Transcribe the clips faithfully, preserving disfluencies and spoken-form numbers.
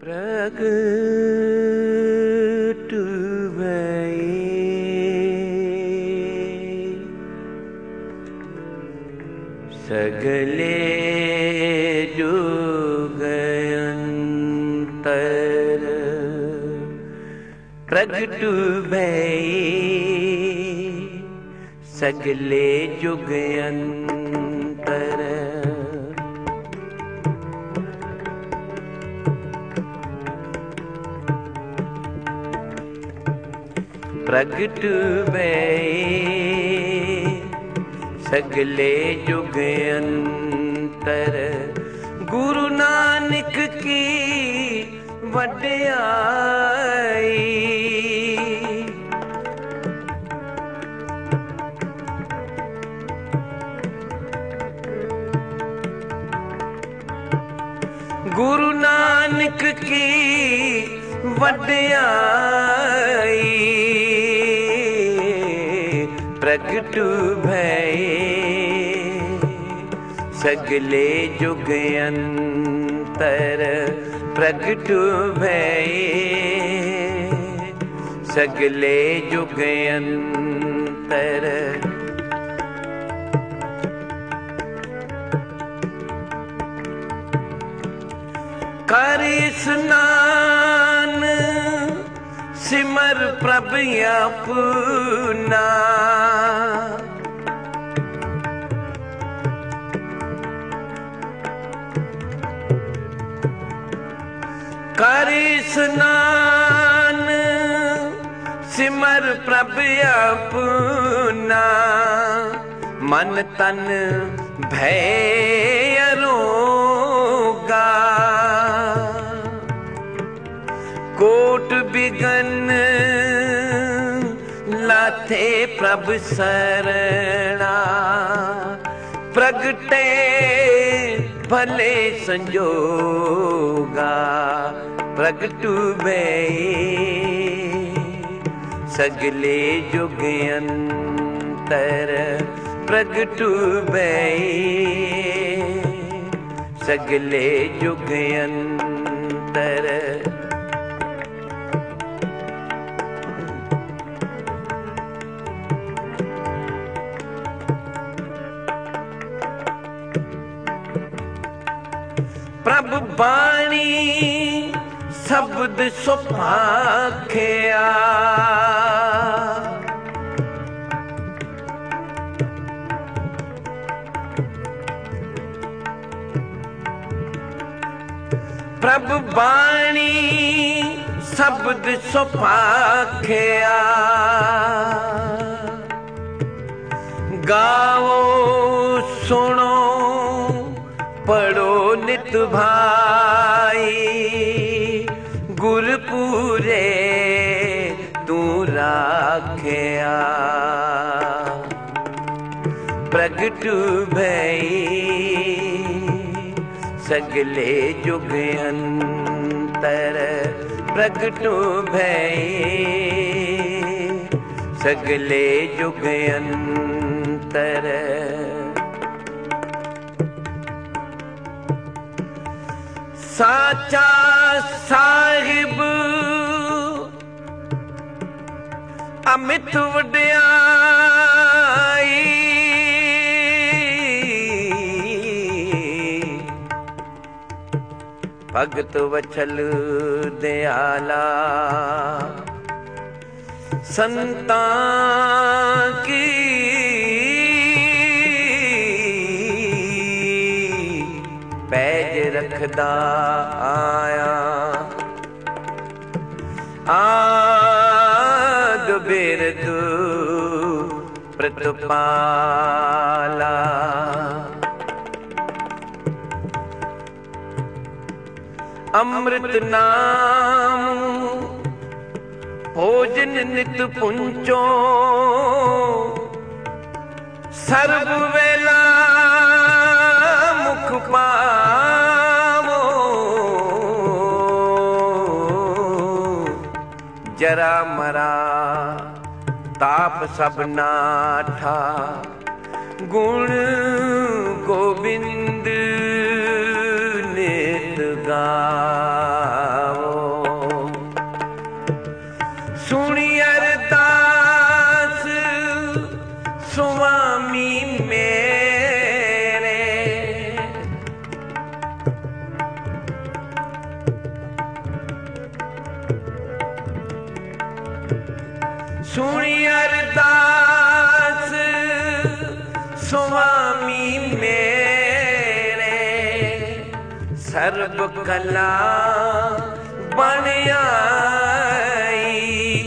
प्रगट भये सगले जुगंतर प्रगट भये सगले जुगंतर प्रगट भये सगले जुगंतर गुरु नानक की वड्याई गुरु नानक की वड्याई प्रगट भये सगले जुगंतर प्रगट भये सगले जुगंतर कर स्नान सिमर प्रभ अपना कर स्नान सिमर प्रभ अपना मन तन भय अरोगा कोट बिगन लाथे प्रभ सरना प्रगटे भले संजोगा प्रगट भये सगले जुगंतर प्रगट भये सगले जुगंतर प्रभ बाणी शब्द सुभाखिया प्रभ बाणी शब्द सुभाखिया गाओ सुनो पढ़ो नित भाई गुरपुरे तू राखिया प्रगट भये सगले जुगंतर प्रगट भये सगले जुगंतर साचा साहिब अमित वड्याई भगत वछल दयाला संतां की पैज रखदा आया आद बिरद प्रतिपाला अमृत नाम भोजन नित पुंचो सर्व वेला मुख पावो जरा मरा ताप सब नाठा गुण गोविंद नित गावो। सुनी अरदास स्वामी मेरे सर्व कला बन आई।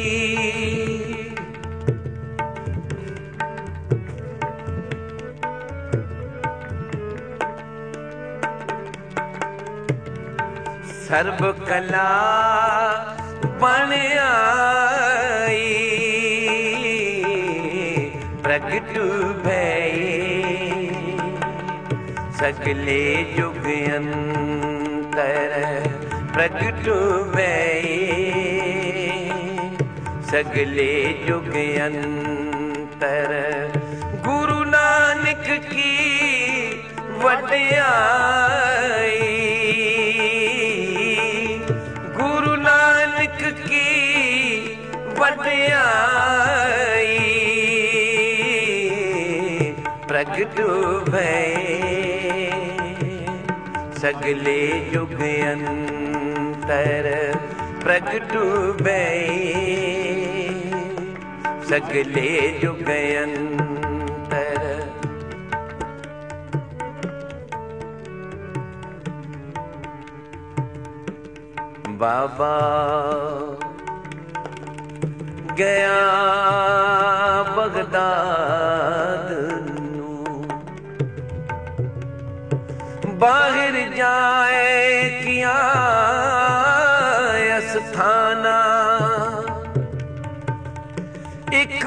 सर्व कला बन आई प्रगट भये सगले जुग अंतर प्रगट भये सगले जुग अंतर गुरु नानक की वड्याई गुरु नानक की वड्याई प्रगट भये सगले जुग अंतर प्रगट भये सगले जुग अंतर। बाबा गया बगदाद बाहर जाए किया अस्थाना एक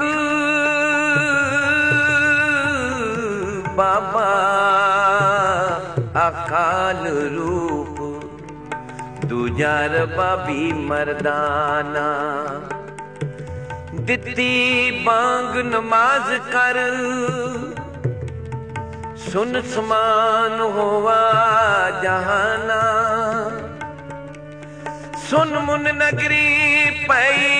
बाबा अकाल रूप दूजा रबाबी मर्दाना दिती बांग नमाज कर सुन समान होवा जहाना सुन मुन नगरी पई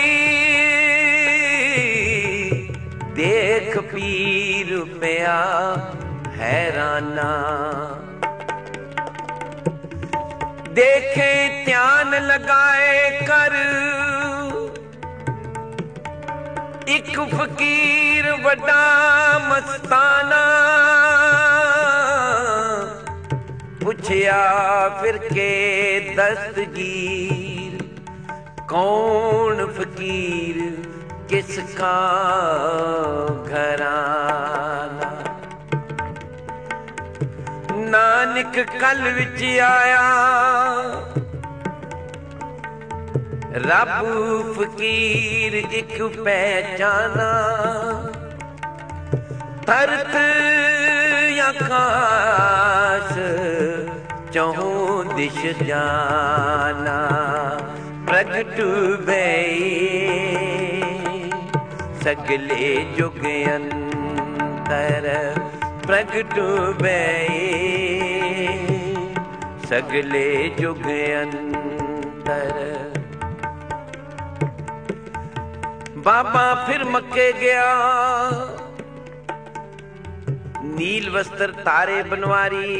देख पीर पिया हैराना देखे ध्यान लगाए कर एक फकीर वड्डा मस्ताना पूछया फिर के दस्तगीर कौन फकीर किसका घराना नानक कल विच आया रब फकीर एक पहचाना धरत आकाश चौं दिश जाना प्रगट भये सगले जुग अंतर प्रगट भये सगले जुग अंतर। बाबा फिर मक्के गया नील वस्त्र तारे बनवारी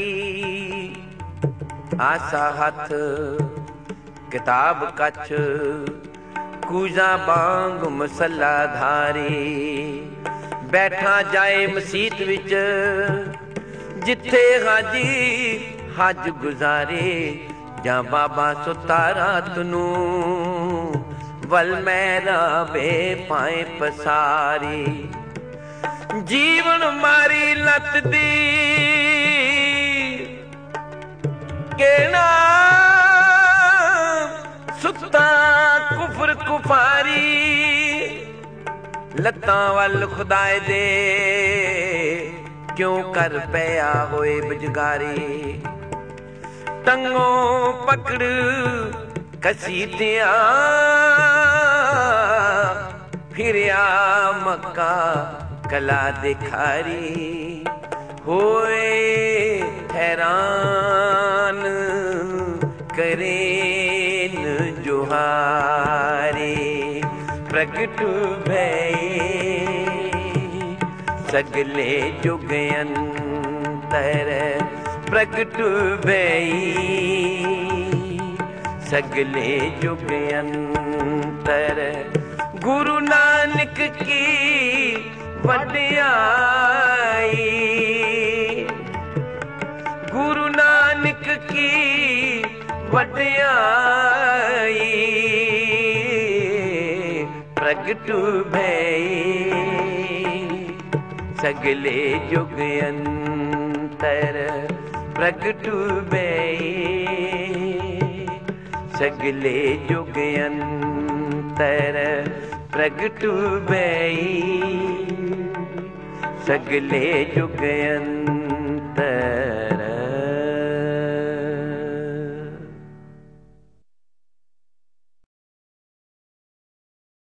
आसा हथ किताब कछ कूजा बांग मसला धारी बैठा जाए मसीत विच जिथे हाजी हज गुजारे जा बाबा सुता रात नू वल मैरा बे पाए पसारी जीवन मारी लत दी कहना सुता कुफर कुफारी लत्तां वल खुदाए दे क्यों कर पया होए बजगारी टंगों पकड़ कसीदिया फिरिया मक्का कला दिखारी होए हैरान करेन जोहारे प्रगट भये सगले जुग अंतर प्रगट भये सगले जुग अंतर गुरु नानक नानक की वड्याई, गुरु नानक की वड्याई प्रगट भई सगले जुग अंतर प्रगट भई सगले जुग अंतर प्रगट भई सगले जुग अंतर